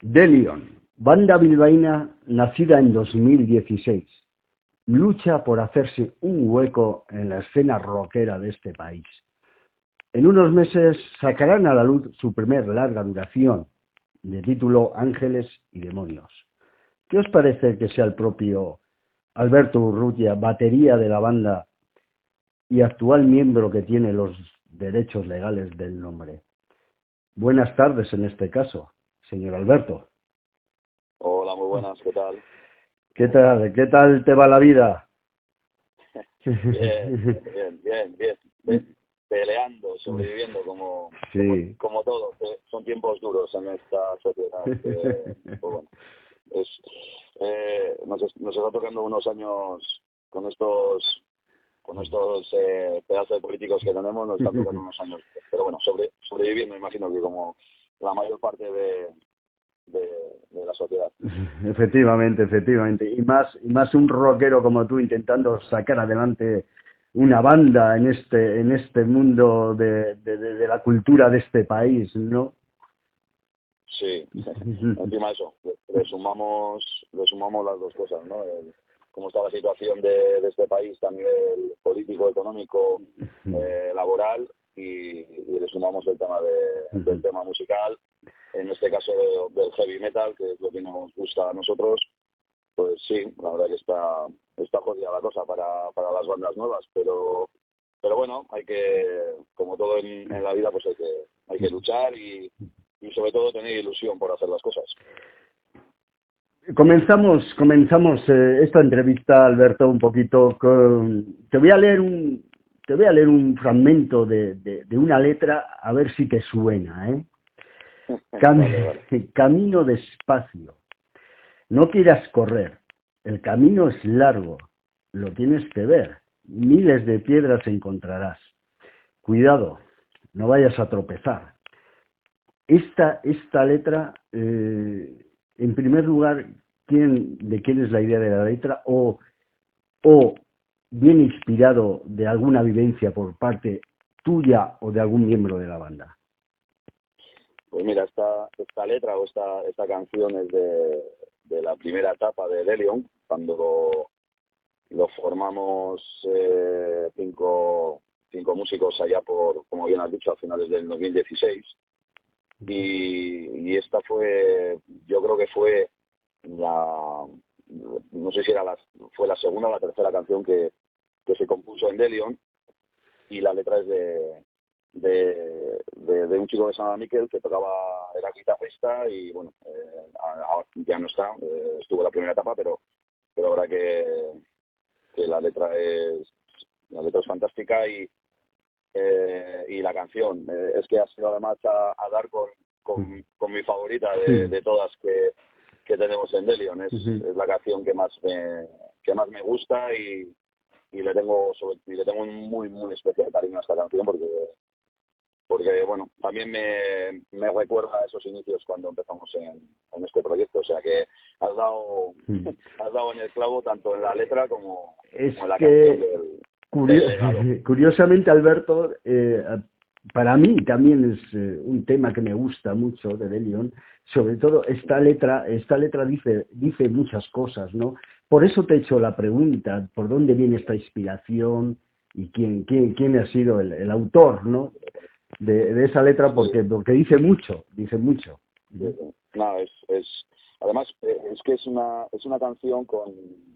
Delion, banda bilbaína nacida en 2016, lucha por hacerse un hueco en la escena rockera de este país. En unos meses sacarán a la luz su primer larga duración, de título Ángeles y Demonios. ¿Qué os parece que sea el propio Alberto Urrutia, batería de la banda y actual miembro que tiene los derechos legales del nombre? Buenas tardes en este caso, señor Alberto. Hola, muy buenas, ¿qué tal? ¿Qué tal te va la vida? Bien. Peleando, sobreviviendo Sí. como todos. Son tiempos duros en esta sociedad. Pues bueno, nos está tocando unos años con estos pedazos de políticos que tenemos, nos están tocando unos años. Pero bueno, sobreviviendo, imagino que como la mayor parte de la sociedad. Efectivamente. Y más un rockero como tú intentando sacar adelante una banda en este mundo de la cultura de este país, ¿no? Sí, encima de eso, le sumamos las dos cosas, ¿no? Cómo está la situación de este país a nivel político, económico, laboral, y le sumamos el tema del tema musical, en este caso del heavy metal, que es lo que nos gusta a nosotros. Pues sí, la verdad que está jodida la cosa para las bandas nuevas, pero bueno, como todo en la vida, pues hay que luchar y sobre todo tener ilusión por hacer las cosas. Comenzamos esta entrevista, Alberto, un poquito te voy a leer un fragmento de una letra, a ver si te suena, ¿eh? Vale. Camino despacio, no quieras correr, el camino es largo, lo tienes que ver, miles de piedras encontrarás, cuidado, no vayas a tropezar. Esta letra, en primer lugar, ¿de quién es la idea de la letra? ¿O viene inspirado de alguna vivencia por parte tuya o de algún miembro de la banda? Pues mira, esta letra o esta canción es de la primera etapa de Delion, cuando lo formamos cinco músicos allá como bien has dicho, a finales del 2016. Y esta yo creo que fue no sé si fue la segunda o la tercera canción que se compuso en Delion, y la letra es de un chico que se llama Miquel, que era guitarrista, y bueno, ya no está, estuvo la primera etapa, pero ahora que la letra es fantástica, y la canción es que ha sido además a dar con mi favorita de todas que tenemos en Delion. Es la canción que más me gusta, y le tengo un muy muy especial cariño a esta canción, porque bueno, también me recuerda a esos inicios cuando empezamos en este proyecto. O sea que has dado en el clavo tanto en la letra como en la canción del Curiosamente, Alberto, para mí también es un tema que me gusta mucho de Delion. Sobre todo esta letra dice muchas cosas, ¿no? Por eso te he hecho la pregunta, ¿por dónde viene esta inspiración y quién ha sido el autor, ¿no? de esa letra, porque dice mucho. No, además es que es una canción con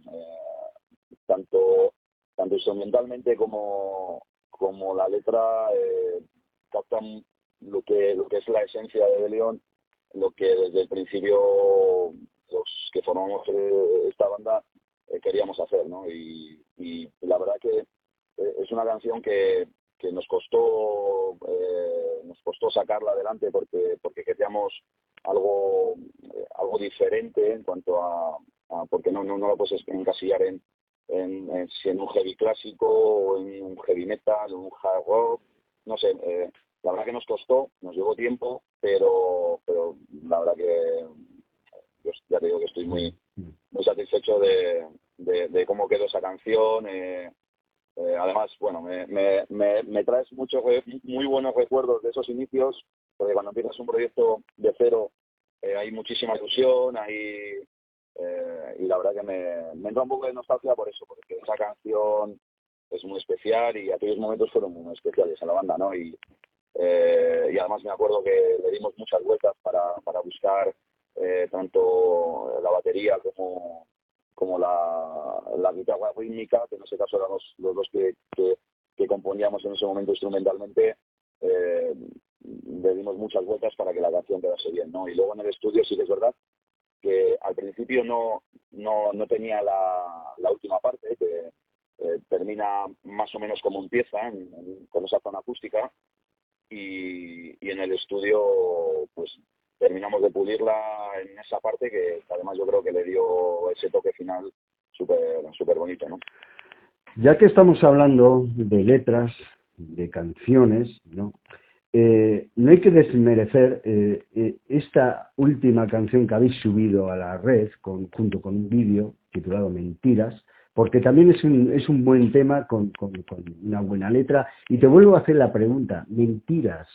tanto instrumentalmente como la letra captan lo que es la esencia de Delion, lo que desde el principio los que formamos esta banda queríamos hacer, ¿no? Y la verdad que es una canción que nos costó sacarla adelante, porque queríamos algo diferente en cuanto a porque no lo puedes encasillar si en un heavy clásico o en un heavy metal o un hard rock, no sé. La verdad que nos costó, nos llevó tiempo, pero la verdad que ya te digo que estoy muy satisfecho de cómo quedó esa canción. Además, bueno, me traes muy buenos recuerdos de esos inicios, porque cuando empiezas un proyecto de cero hay muchísima ilusión, y la verdad que me entra un poco de nostalgia por eso, porque esa canción es muy especial y aquellos momentos fueron muy especiales en la banda, ¿no? Y además me acuerdo que le dimos muchas vueltas para buscar tanto la batería como la guitarra rítmica, que en ese caso eran los dos que componíamos en ese momento instrumentalmente. Le dimos muchas vueltas para que la canción quedase bien, ¿no? Y luego en el estudio sí que es verdad que al principio no tenía la última parte, que termina más o menos como empieza, con esa zona acústica, y en el estudio pues terminamos de pulirla en esa parte que además yo creo que le dio ese toque final súper bonito, ¿no? Ya que estamos hablando de letras, de canciones, ¿no? No hay que desmerecer esta última canción que habéis subido a la red junto con un vídeo titulado Mentiras, porque también es un buen tema con una buena letra. Y te vuelvo a hacer la pregunta, Mentiras,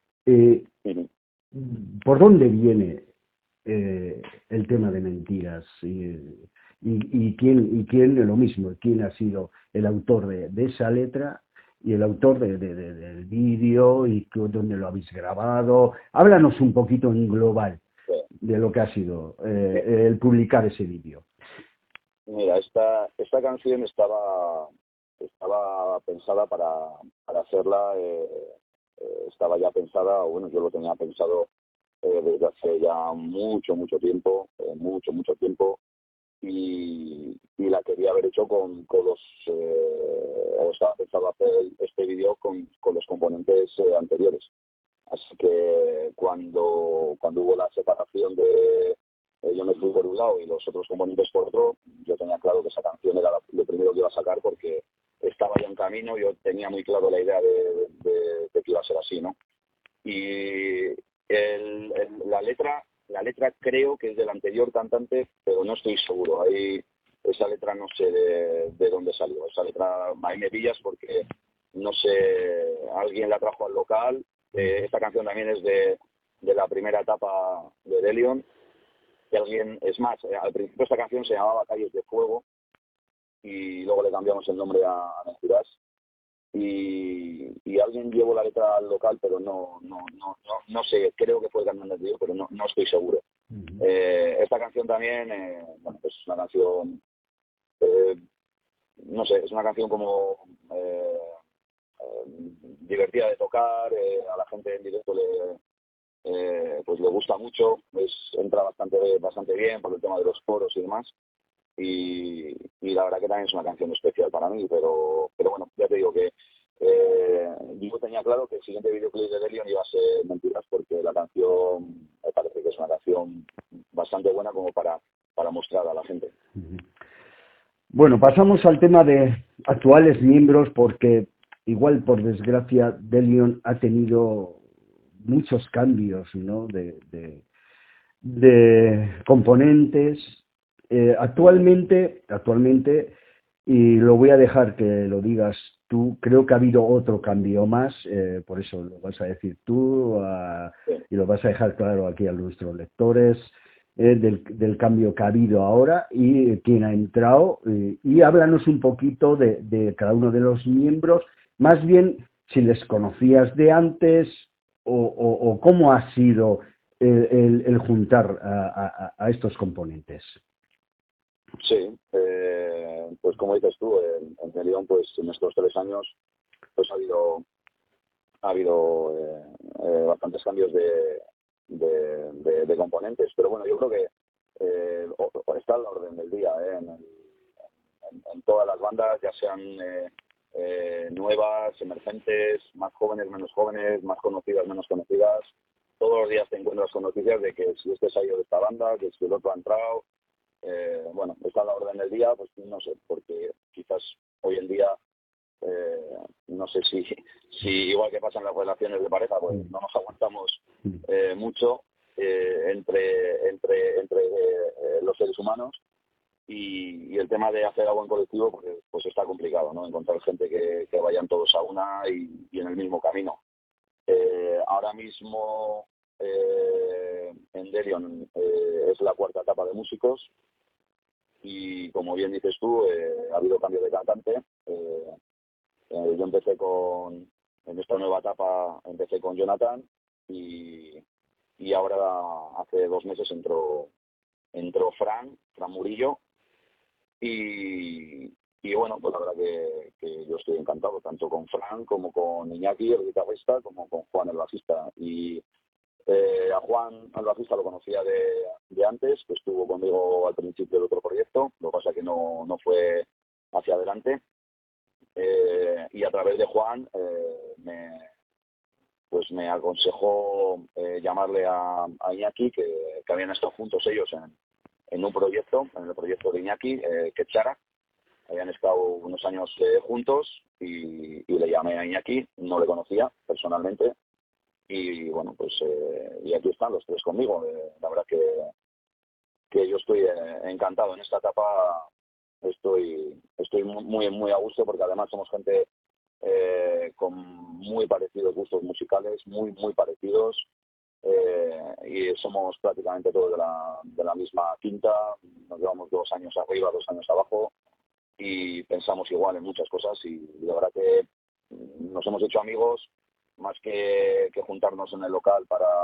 ¿por dónde viene el tema de Mentiras? ¿Y quién lo mismo? ¿Quién ha sido el autor de esa letra? Y el autor del vídeo, y dónde lo habéis grabado. Háblanos un poquito en global de lo que ha sido el publicar ese vídeo. Mira, esta canción estaba pensada para hacerla, estaba ya pensada, o bueno, yo lo tenía pensado desde hace ya mucho tiempo, mucho tiempo, y la quería haber hecho con los o estaba pensado hacer este vídeo con los componentes anteriores. Así que cuando hubo la separación de yo me fui por un lado y los otros componentes por otro, yo tenía claro que esa canción era lo primero que iba a sacar, porque estaba ya en camino, yo tenía muy claro la idea de que iba a ser así, ¿no? Y la letra creo que es del anterior cantante, pero no estoy seguro. Esa letra no sé de dónde salió. Esa letra ahí me pillas porque no sé, alguien la trajo al local. Esta canción también es de la primera etapa de Delion. Y es más, al principio esta canción se llamaba Calles de Fuego y luego le cambiamos el nombre a Mentiras. Y alguien llevó la letra al local, pero no sé, creo que fue el cantante anterior, pero no estoy seguro. Esta canción también, bueno, pues es una canción, no sé, es una canción como divertida de tocar, a la gente en directo pues le gusta mucho, entra bastante bien por el tema de los coros y demás. Y la verdad que también es una canción especial para mí, pero bueno, ya te digo que yo tenía claro que el siguiente videoclip de Delion iba a ser Mentiras, porque la canción me parece que es una canción bastante buena como para mostrar a la gente. Bueno, pasamos al tema de actuales miembros, porque igual por desgracia Delion ha tenido muchos cambios, ¿no? de componentes. Actualmente, y lo voy a dejar que lo digas tú, creo que ha habido otro cambio más, por eso lo vas a decir tú, y lo vas a dejar claro aquí a nuestros lectores, del cambio que ha habido ahora y quién ha entrado, y háblanos un poquito de cada uno de los miembros, más bien si les conocías de antes o cómo ha sido el juntar a estos componentes. Sí, pues como dices tú, en Delion, pues en estos 3 años pues ha habido bastantes cambios de componentes, pero bueno, yo creo que está en la orden del día, en todas las bandas, ya sean nuevas, emergentes, más jóvenes, menos jóvenes, más conocidas, menos conocidas. Todos los días te encuentras con noticias de que si este se ha ido de esta banda, que si el otro ha entrado. Bueno, está a la orden del día, pues no sé, porque quizás hoy en día no sé si igual que pasa en las relaciones de pareja, pues no nos aguantamos mucho entre los seres humanos, y el tema de hacer algo en colectivo pues está complicado, ¿no? Encontrar gente que vayan todos a una y en el mismo camino. Ahora mismo en Delion es la cuarta etapa de músicos y, como bien dices tú, ha habido cambio de cantante. Yo en esta nueva etapa empecé con Jonathan y ahora hace 2 meses entró Fran Murillo y bueno, pues la verdad que yo estoy encantado, tanto con Fran como con Iñaki, el guitarrista, como con Juan, el bajista. Y a Juan, el bajista, lo conocía de antes, que estuvo conmigo al principio del otro proyecto, lo que pasa que no fue hacia adelante. Y a través de Juan me aconsejó llamarle a Iñaki, que habían estado juntos ellos en un proyecto, en el proyecto de Iñaki, Quechara. Habían estado unos años juntos y le llamé a Iñaki, no le conocía personalmente. Y bueno, pues y aquí están los tres conmigo. La verdad que yo estoy encantado en esta etapa. Estoy muy a gusto, porque además somos gente con muy parecidos gustos musicales, muy parecidos, y somos prácticamente todos de la misma quinta. Nos llevamos 2 años arriba, 2 años abajo, y pensamos igual en muchas cosas, y la verdad que nos hemos hecho amigos más que juntarnos en el local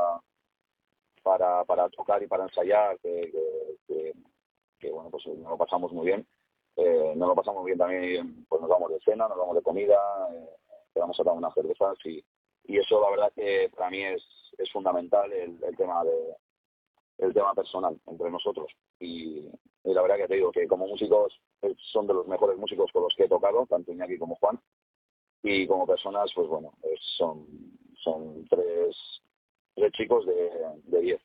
para tocar y para ensayar, que bueno, pues nos lo pasamos muy bien. Nos lo pasamos bien también, pues nos vamos de cena, nos vamos de comida, vamos a tomar unas cervezas, y eso la verdad que para mí es fundamental, el tema personal entre nosotros. Y la verdad que te digo que como músicos son de los mejores músicos con los que he tocado, tanto Iñaki como Juan, y como personas, pues bueno, son tres chicos de 10.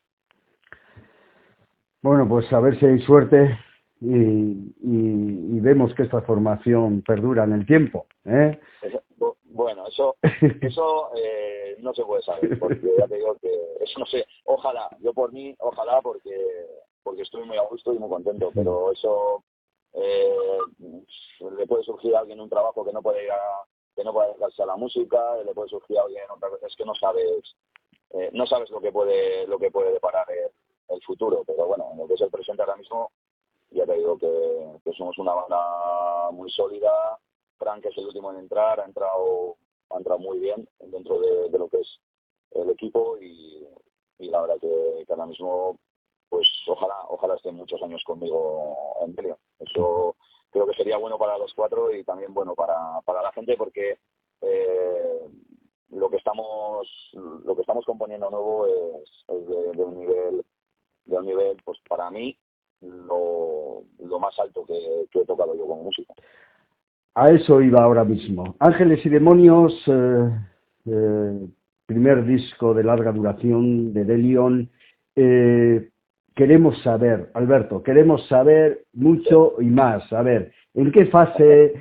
Bueno, pues a ver si hay suerte y vemos que esta formación perdura en el tiempo, ¿eh? Bueno, eso no se puede saber, porque ya te digo que eso no sé. Ojalá, yo por mí, ojalá, porque estoy muy a gusto y muy contento, pero eso le puede surgir a alguien un trabajo que no puede dedicarse a la música, le puede surgir a alguien otra cosa, es que no sabes lo que puede deparar el futuro. Pero bueno, en lo que es el presente ahora mismo, ya te digo que somos una banda muy sólida. Frank, que es el último en entrar, ha entrado muy bien dentro de lo que es el equipo, y la verdad que ahora mismo, pues ojalá estén muchos años conmigo en Delion. Eso creo que sería bueno para los 4 y también bueno para la gente, porque lo que estamos componiendo nuevo es de un nivel, pues para mí, lo más alto que he tocado yo como músico. A eso iba ahora mismo. Ángeles y Demonios, primer disco de larga duración de Delion. Queremos saber, Alberto, queremos saber mucho y más. A ver, ¿en qué fase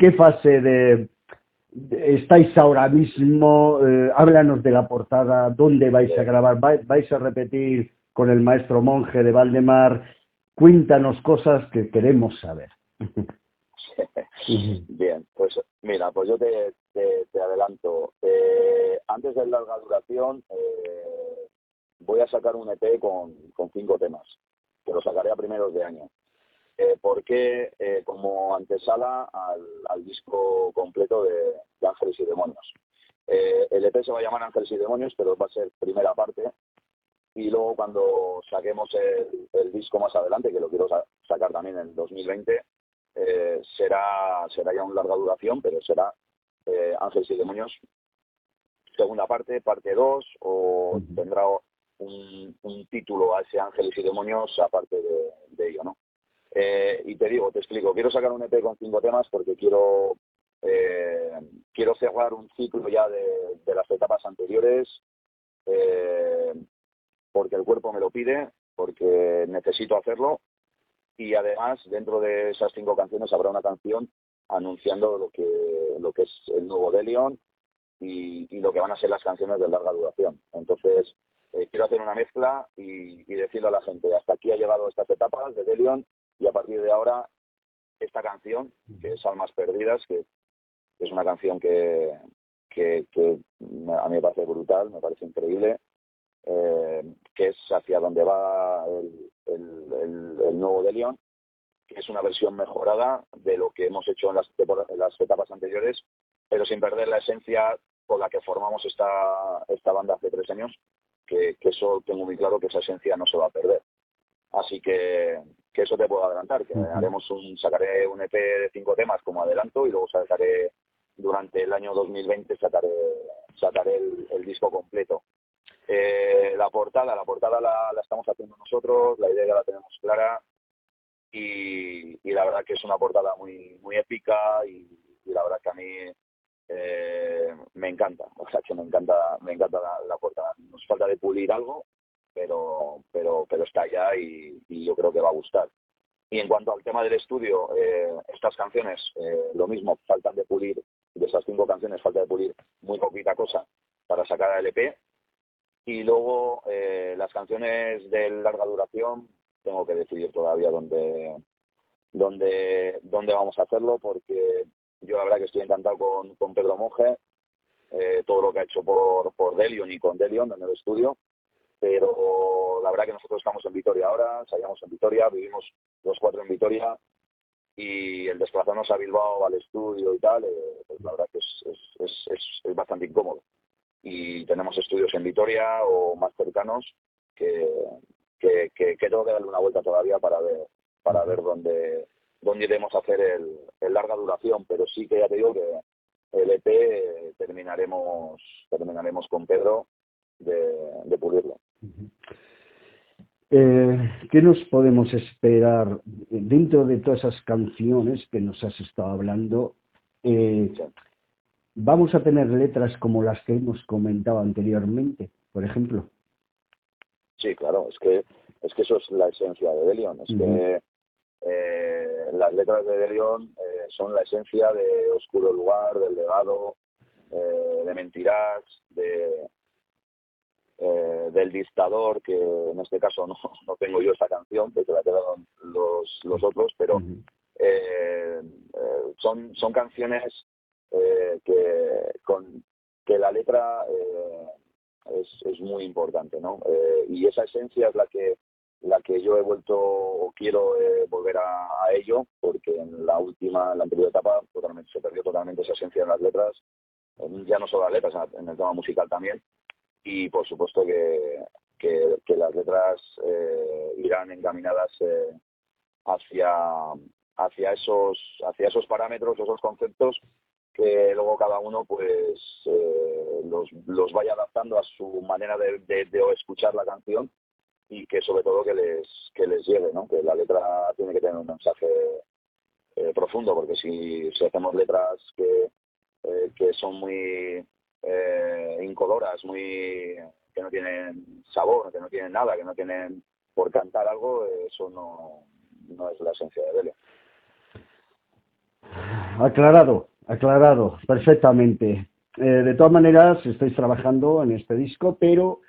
estáis ahora mismo? Háblanos de la portada, ¿dónde vais a grabar? ¿Vais a repetir con el maestro Monje de Valdemar? Cuéntanos cosas que queremos saber. Bien, pues mira, pues yo te adelanto. Antes de larga duración, voy a sacar un EP con 5 temas, que lo sacaré a primeros de año. Porque como antesala al disco completo de Ángeles y Demonios. El EP se va a llamar Ángeles y Demonios, pero va a ser primera parte, y luego cuando saquemos el disco más adelante, que lo quiero sacar también en el 2020, será ya una larga duración, pero será Ángeles y Demonios segunda parte, parte 2, o tendrá un título a ese Ángeles y Demonios aparte de ello, ¿no? Y te explico, quiero sacar un EP con 5 temas porque quiero cerrar un ciclo ya de las etapas anteriores, porque el cuerpo me lo pide, porque necesito hacerlo, y además dentro de esas 5 canciones habrá una canción anunciando lo que es el nuevo Delion y lo que van a ser las canciones de larga duración. Entonces quiero hacer una mezcla y decirle a la gente: hasta aquí ha llegado estas etapas de Delion, y a partir de ahora esta canción, que es Almas Perdidas, que es una canción que a mí me parece brutal, me parece increíble, que es hacia donde va el nuevo Delion, que es una versión mejorada de lo que hemos hecho en las etapas anteriores, pero sin perder la esencia con la que formamos esta banda hace 3 años, que eso tengo muy claro que esa esencia no se va a perder. Así que eso te puedo adelantar, que sacaré un EP de 5 temas como adelanto, y luego sacaré durante el año 2020 sacaré el disco completo. La portada la estamos haciendo nosotros, la idea ya la tenemos clara, y la verdad que es una portada muy muy épica, y la verdad que a mí me encanta, o sea que me encanta la portada. Nos falta de pulir algo, pero está ya, y yo creo que va a gustar. Y en cuanto al tema del estudio, estas canciones, lo mismo, faltan de pulir, de esas 5 canciones falta de pulir muy poquita cosa para sacar el EP. Y luego las canciones de larga duración tengo que decidir todavía dónde vamos a hacerlo, porque yo la verdad que estoy encantado con Pedro Monge, todo lo que ha hecho por Delion y con Delion en el estudio, pero la verdad que nosotros estamos en Vitoria ahora, salíamos en Vitoria, vivimos los 4 en Vitoria, y el desplazarnos a Bilbao al estudio y tal, pues la verdad que es bastante incómodo. Y tenemos estudios en Vitoria o más cercanos que tengo que darle una vuelta todavía para ver dónde iremos a hacer el larga duración, pero sí que ya te digo que el EP terminaremos con Pedro de pulirlo. ¿Qué nos podemos esperar dentro de todas esas canciones que nos has estado hablando? Sí. ¿Vamos a tener letras como las que hemos comentado anteriormente, por ejemplo? Sí, claro, es que eso es la esencia de Delion, es que las letras de Delion son la esencia de Oscuro Lugar, del Legado, de Mentirás, del Dictador, que en este caso no tengo yo esa canción, que se la quedaron los otros, pero son canciones que la letra es muy importante, ¿no? Y esa esencia es la que yo he vuelto, o quiero volver a ello, porque en la anterior etapa se perdió totalmente esa esencia en las letras, ya no solo las letras, en el tema musical también, y por supuesto que las letras irán encaminadas hacia esos parámetros, esos conceptos, que luego cada uno pues los vaya adaptando a su manera de escuchar la canción, y que sobre todo que les llegue, ¿no? Que la letra tiene que tener un mensaje profundo, porque si hacemos letras que son muy incoloras, que no tienen sabor, que no tienen nada, que no tienen por cantar algo, eso no es la esencia de Delion. Aclarado, perfectamente. De todas maneras, estáis trabajando en este disco, pero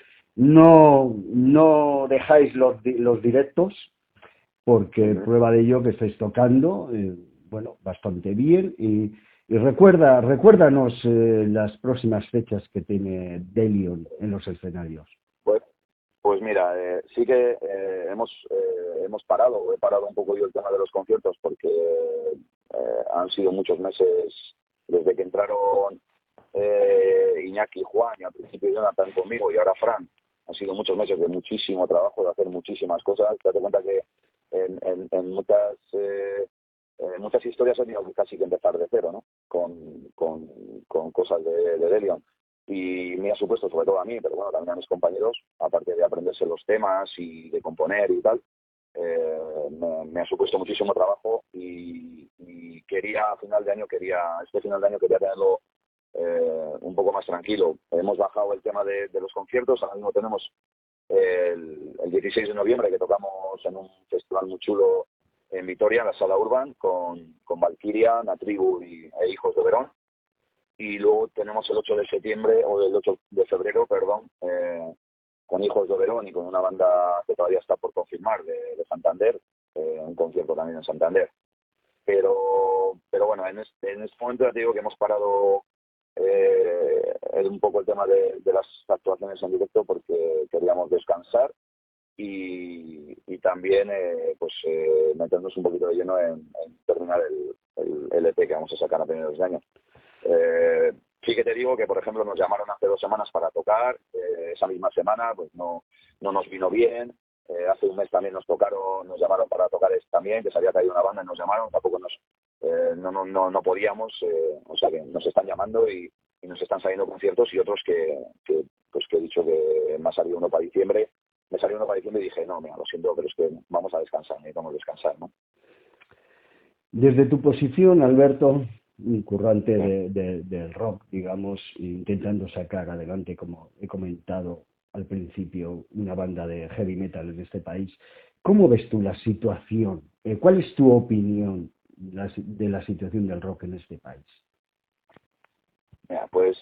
no dejáis los directos, porque prueba de ello que estáis tocando, bastante bien. Y recuérdanos las próximas fechas que tiene Delion en los escenarios. Pues mira, sí que hemos parado, he parado un poco yo el tema de los conciertos, porque han sido muchos meses desde que entraron Iñaki y Juan, y al principio Jonathan conmigo, y ahora Fran. Han sido muchos meses de muchísimo trabajo, de hacer muchísimas cosas. Te das cuenta que en muchas historias he tenido casi que empezar de cero, ¿no? Con cosas de Delion. Y me ha supuesto, sobre todo a mí, pero bueno, también a mis compañeros, aparte de aprenderse los temas y de componer y tal, me ha supuesto muchísimo trabajo, y quería, este final de año quería tenerlo un poco más tranquilo. Hemos bajado el tema de los conciertos. Ahora mismo tenemos el 16 de noviembre, que tocamos en un festival muy chulo en Vitoria, en la Sala Urban, con Valkyria, Natribu e Hijos de Verón. Y luego tenemos el 8 de septiembre, o el 8 de febrero, perdón, con Hijos de Verón y con una banda que todavía está por confirmar, de Santander, un concierto también en Santander. Pero bueno, en este momento ya te digo que hemos parado un poco el tema de las actuaciones en directo porque queríamos descansar y también meternos un poquito de lleno en terminar el EP que vamos a sacar a primeros de año. Sí que te digo que, por ejemplo, nos llamaron hace 2 semanas para tocar, esa misma semana pues no nos vino bien. Hace un mes también nos llamaron para tocar también, que se había caído una banda y nos llamaron, tampoco no podíamos, o sea que nos están llamando y nos están saliendo conciertos y otros que he dicho que me ha salido uno para diciembre. Me salió uno para diciembre y dije, no, mira, lo siento, pero es que vamos a descansar, necesitamos descansar, ¿no? Desde tu posición, Alberto, un currante del rock, digamos, intentando sacar adelante, como he comentado al principio, una banda de heavy metal en este país, ¿cómo ves tú la situación? ¿Cuál es tu opinión de la situación del rock en este país? Mira, pues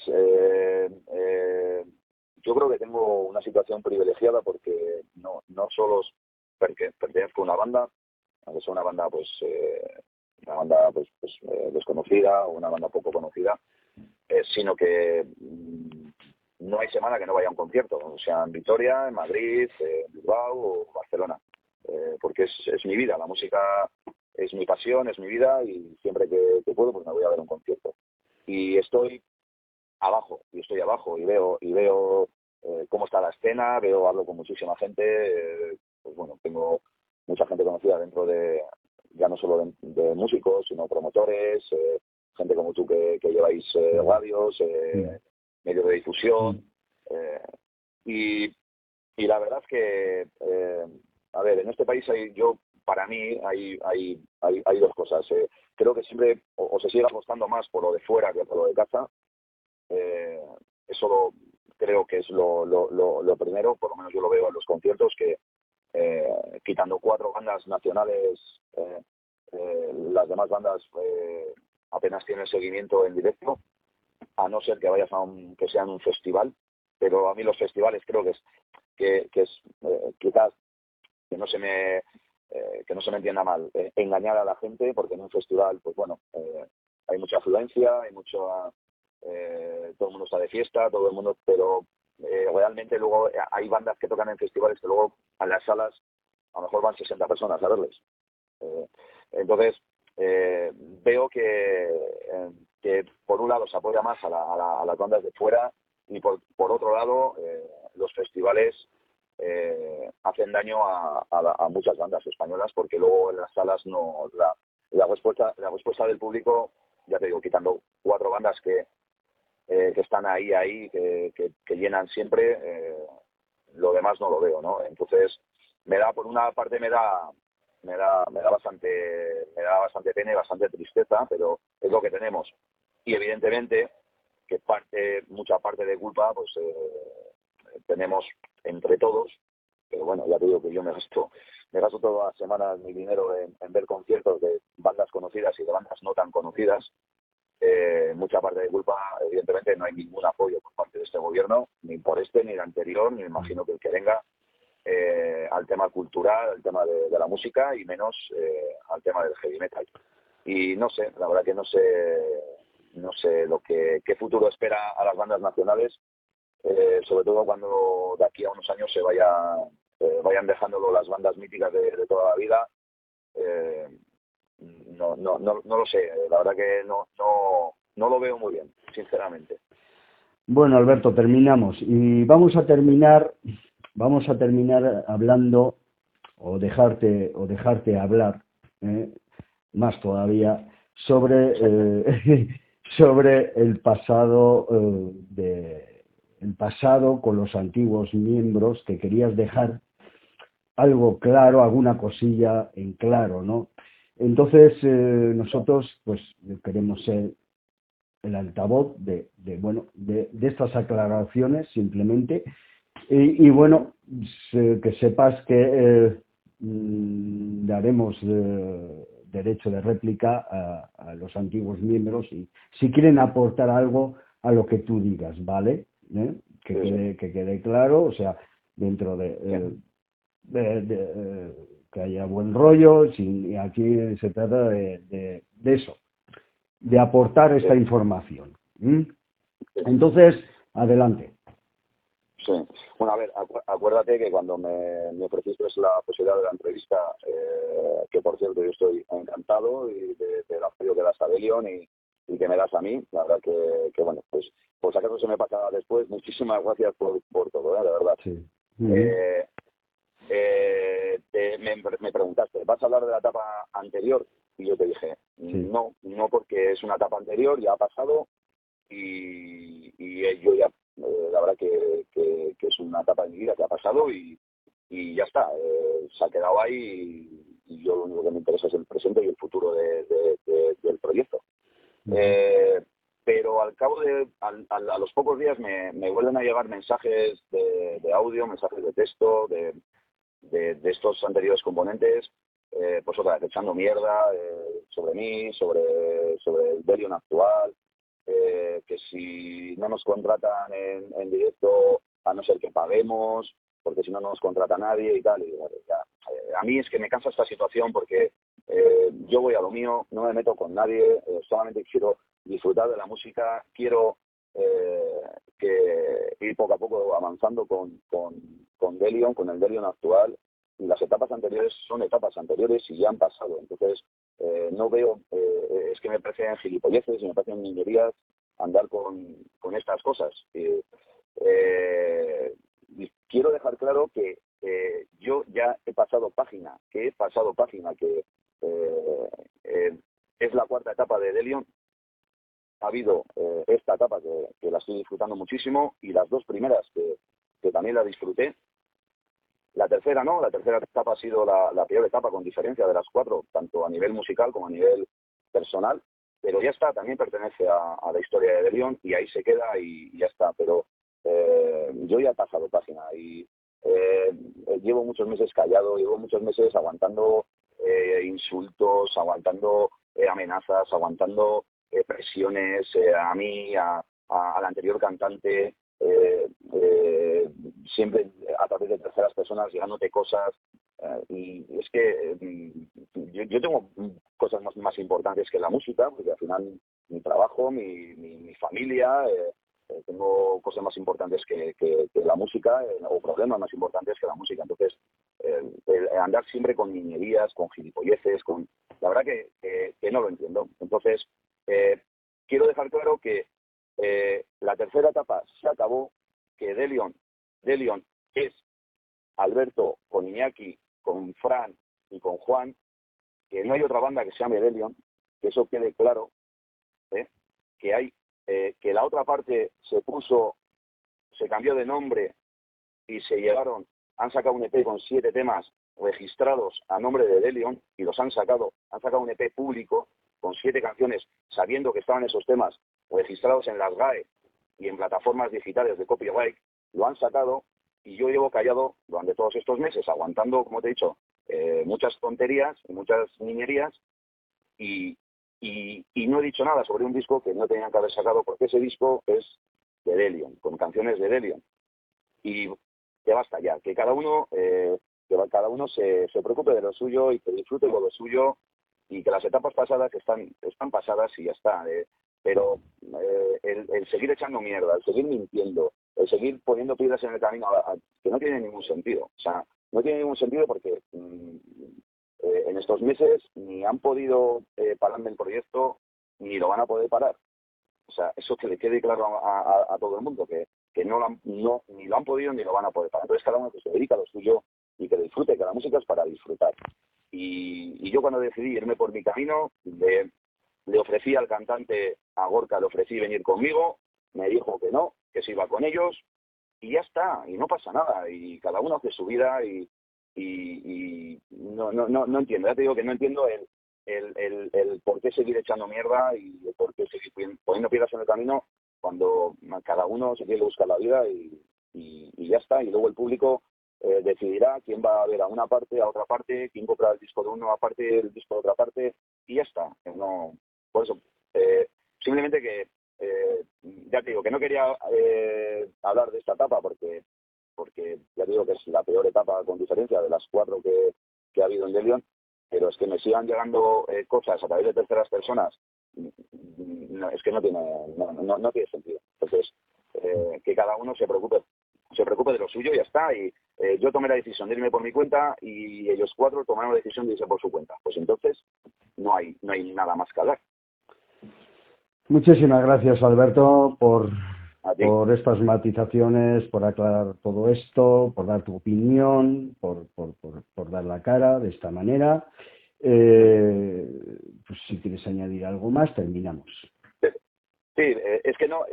yo creo que tengo una situación privilegiada porque no solo pertenezco a una banda, aunque sea una banda desconocida o una banda poco conocida, sino que no hay semana que no vaya a un concierto, o sea, en Vitoria, en Madrid, en Bilbao o Barcelona, porque es mi vida, la música es mi pasión, es mi vida y siempre que puedo pues me voy a ver un concierto. Y estoy abajo y veo cómo está la escena, hablo con muchísima gente, pues bueno, tengo mucha gente conocida dentro ya no solo de músicos, sino promotores, gente como tú que lleváis radios, medios de difusión, y la verdad es que, a ver, en este país para mí hay 2 cosas. Creo que siempre o se sigue apostando más por lo de fuera que por lo de casa. Eso creo que es lo primero, por lo menos yo lo veo en los conciertos, que quitando 4 bandas nacionales, las demás bandas apenas tienen seguimiento en directo, a no ser que vayas que sean un festival, pero a mí los festivales creo que es quizás que no se me entienda mal, engañar a la gente, porque en un festival pues bueno, hay mucha afluencia, hay todo el mundo está de fiesta, todo el mundo, pero realmente luego hay bandas que tocan en festivales que luego a las salas a lo mejor van 60 personas a verles. Entonces veo que por un lado se apoya más a las bandas de fuera y por otro lado los festivales hacen daño a muchas bandas españolas, porque luego en las salas la respuesta del público, ya te digo, quitando 4 bandas que están ahí que llenan siempre, lo demás no lo veo, ¿no? Entonces por una parte me da bastante pena y bastante tristeza, pero es lo que tenemos. Y evidentemente que mucha parte de culpa pues tenemos entre todos, pero bueno, ya te digo que yo me gasto todas las semanas mi dinero en ver conciertos de bandas conocidas y de bandas no tan conocidas. Mucha parte de culpa, evidentemente no hay ningún apoyo por parte de este gobierno, ni por ni el anterior, ni me imagino que el que venga, al tema cultural, al tema de la música y menos al tema del heavy metal. Y no sé, la verdad que no sé qué futuro espera a las bandas nacionales, sobre todo cuando de aquí a unos años se vayan dejándolo las bandas míticas de toda la vida. No lo sé, la verdad que no lo veo muy bien, sinceramente. Bueno, Alberto, terminamos y vamos a terminar hablando o dejarte hablar más todavía sobre el pasado con los antiguos miembros, que querías dejar algo claro, alguna cosilla en claro, ¿no? Entonces nosotros pues queremos ser el altavoz de estas aclaraciones simplemente, y bueno, que sepas que daremos derecho de réplica a los antiguos miembros, y si quieren aportar algo a lo que tú digas, ¿vale? Que quede claro, o sea, dentro que haya buen rollo, y aquí se trata de eso, de aportar esta información. Entonces, Adelante. Sí. Bueno, a ver, acuérdate que cuando me ofreciste la posibilidad de la entrevista, que por cierto yo estoy encantado y del apoyo que das a Delion y que me das a mí, la verdad que bueno, pues por si acaso se me pasa después, muchísimas gracias por todo, de verdad. Sí. Me preguntaste, ¿vas a hablar de la etapa anterior? Y yo te dije, Sí. no porque es una etapa anterior, ya ha pasado yo ya, la verdad que es una etapa de mi vida que ha pasado y ya está, se ha quedado ahí y yo lo único que me interesa es el presente y el futuro del proyecto. Pero al cabo a los pocos días me vuelven a llegar mensajes de audio, mensajes de texto, de estos anteriores componentes, pues otra vez echando mierda sobre mí, sobre el Delion actual, que si no nos contratan en directo, a no ser que paguemos, porque si no nos contrata nadie y tal. Y, ya, a mí es que me cansa esta situación porque yo voy a lo mío, no me meto con nadie, solamente quiero disfrutar de la música, quiero que ir poco a poco avanzando con Delion, con el Delion actual. Y las etapas anteriores son etapas anteriores y ya han pasado. Entonces, no veo, es que me parecen gilipolleces y me parecen niñerías andar con estas cosas. Quiero dejar claro que yo ya he pasado página, que es la cuarta etapa de Delion. Ha habido esta etapa que la estoy disfrutando muchísimo y las dos primeras que también la disfruté. La tercera no, la tercera etapa ha sido la peor etapa con diferencia de las cuatro, tanto a nivel musical como a nivel personal, pero ya está, también pertenece a la historia de Delion y ahí se queda y ya está, pero yo ya he pasado página y llevo muchos meses callado, llevo muchos meses aguantando insultos, aguantando amenazas, aguantando presiones a mí, al anterior cantante, siempre a través de terceras personas llegándote cosas y es que yo tengo cosas más importantes que la música, porque al final mi trabajo, mi familia, tengo cosas más importantes que la música o problemas más importantes que la música. Entonces, el andar siempre con niñerías, con gilipolleces, la verdad que no lo entiendo. Entonces, quiero dejar claro que la tercera etapa se acabó, que Delion es Alberto con Iñaki, con Fran y con Juan, que no hay otra banda que se llame Delion, que eso quede claro, que hay que la otra parte se cambió de nombre y han sacado un EP con 7 temas registrados a nombre de Delion y han sacado un EP público con 7 canciones, sabiendo que estaban esos temas registrados en las GAE y en plataformas digitales de copyright, lo han sacado y yo llevo callado durante todos estos meses, aguantando, como te he dicho, muchas tonterías y muchas niñerías y no he dicho nada sobre un disco que no tenían que haber sacado porque ese disco es de Delion, con canciones de Delion. Y que basta ya, que cada uno se preocupe de lo suyo y que disfrute de lo suyo y que las etapas pasadas están pasadas y ya está. Pero el seguir echando mierda, el seguir mintiendo, el seguir poniendo piedras en el camino, que no tiene ningún sentido. O sea, no tiene ningún sentido porque en estos meses ni han podido pararme el proyecto ni lo van a poder parar. O sea, eso que le quede claro a todo el mundo, que ni lo han podido ni lo van a poder parar. Entonces cada uno que se dedica a lo suyo y que disfrute, que la música es para disfrutar. Y yo cuando decidí irme por mi camino, le ofrecí al cantante, a Gorka, le ofrecí venir conmigo, me dijo que no, que se iba con ellos, y ya está, y no pasa nada, y cada uno hace su vida y no entiendo, ya te digo que no entiendo el por qué seguir echando mierda y el por qué seguir poniendo piedras en el camino cuando cada uno se tiene que buscar la vida y ya está, y luego el público decidirá quién va a ver a una parte, a otra parte, quién compra el disco de una parte, el disco de otra parte, y ya está. No, por eso, simplemente que, ya te digo, que no quería hablar de esta etapa porque ya te digo que es la peor etapa con diferencia de las 4 que ha habido en Delion, pero es que me sigan llegando cosas a través de terceras personas, es que no tiene sentido. Entonces, que cada uno se preocupe de lo suyo y ya está. Y yo tomé la decisión de irme por mi cuenta y ellos 4 tomaron la decisión de irse por su cuenta. Pues entonces no hay nada más que hablar. Muchísimas gracias, Alberto, por estas matizaciones, por aclarar todo esto, por dar tu opinión, por dar la cara de esta manera. Pues si quieres añadir algo más, terminamos. Sí, es que no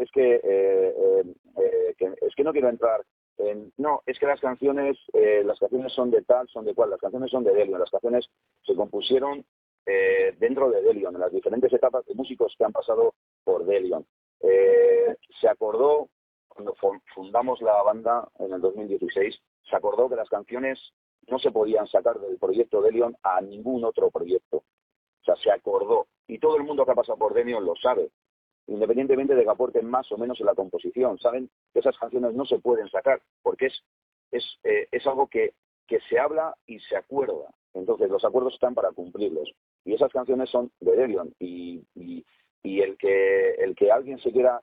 quiero entrar en... No, es que las canciones son de tal, son de cual. Las canciones son de Delion. Las canciones se compusieron dentro de Delion, en las diferentes etapas de músicos que han pasado por Delion. Se acordó, cuando fundamos la banda en el 2016, se acordó que las canciones no se podían sacar del proyecto Delion a ningún otro proyecto. O sea, se acordó. Y todo el mundo que ha pasado por Delion lo sabe, independientemente de que aporten más o menos en la composición. Saben que esas canciones no se pueden sacar, porque es algo que se habla y se acuerda. Entonces, los acuerdos están para cumplirlos. Y esas canciones son de Delion. Y el que alguien se quiera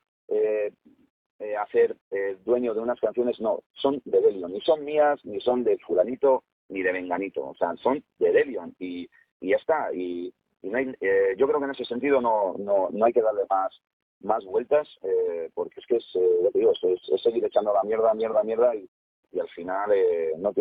hacer dueño de unas canciones, no, son de Delion. Ni son mías, ni son de fulanito, ni de menganito. O sea, son de Delion. Y ya está. Y no hay, yo creo que en ese sentido no hay que darle más vueltas, porque es que lo que digo, es seguir echando la mierda y al final no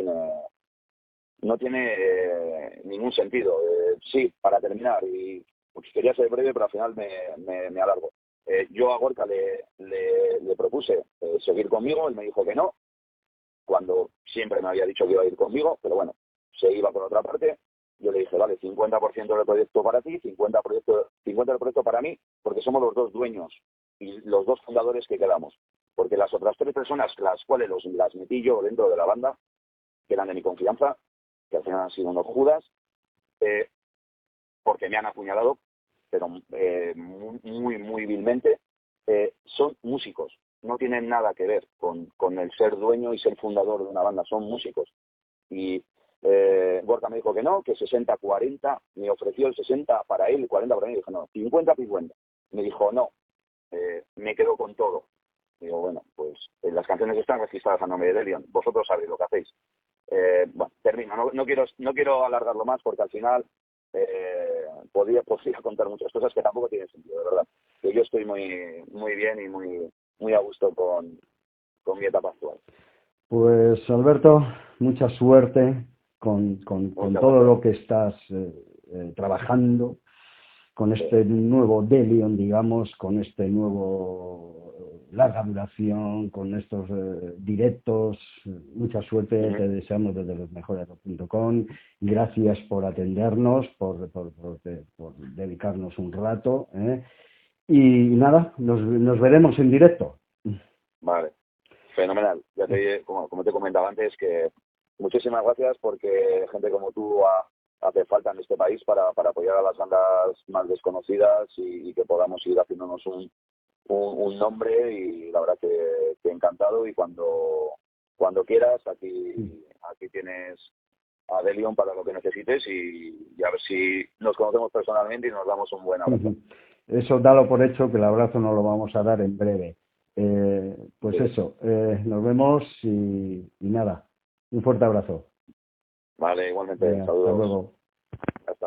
tiene ningún sentido. Sí, para terminar, y porque quería ser breve, pero al final me alargo. Yo a Gorka le propuse seguir conmigo, él me dijo que no, cuando siempre me había dicho que iba a ir conmigo, pero bueno, se iba por otra parte. Yo le dije, vale, 50% del proyecto para ti, 50% del proyecto para mí, porque somos los dos dueños y los dos fundadores que quedamos. Porque las otras 3 personas, las cuales las metí yo dentro de la banda, que eran de mi confianza, que al final han sido unos judas, porque me han apuñalado, pero muy vilmente, son músicos. No tienen nada que ver con el ser dueño y ser fundador de una banda, son músicos. Y Gorka me dijo que no, que 60-40, me ofreció el 60 para él, 40 para mí, y dije no, 50-50. Me dijo no, me quedo con todo. Digo, bueno, pues las canciones están registradas a nombre de Delion, vosotros sabéis lo que hacéis. Bueno, termino, no quiero alargarlo más porque al final podría contar muchas cosas que tampoco tienen sentido, de verdad. Que yo estoy muy bien y muy a gusto con mi etapa actual. Pues Alberto, mucha suerte con todo lo que estás trabajando, con este nuevo Delion, digamos, con este nuevo larga duración, con estos directos. Mucha suerte, te deseamos desde losmejores.com. Gracias por atendernos, por dedicarnos un rato. Y nada, nos veremos en directo. Vale. Fenomenal. Ya como te comentaba antes, que muchísimas gracias porque gente como tú hace falta en este país para apoyar a las bandas más desconocidas y que podamos ir haciéndonos un nombre, y la verdad que encantado, y cuando quieras aquí tienes a Delion para lo que necesites, y a ver si nos conocemos personalmente y nos damos un buen abrazo. Eso dalo por hecho, que el abrazo nos lo vamos a dar en breve. Pues sí. Eso, nos vemos y nada, un fuerte abrazo. Vale, igualmente. Hasta luego.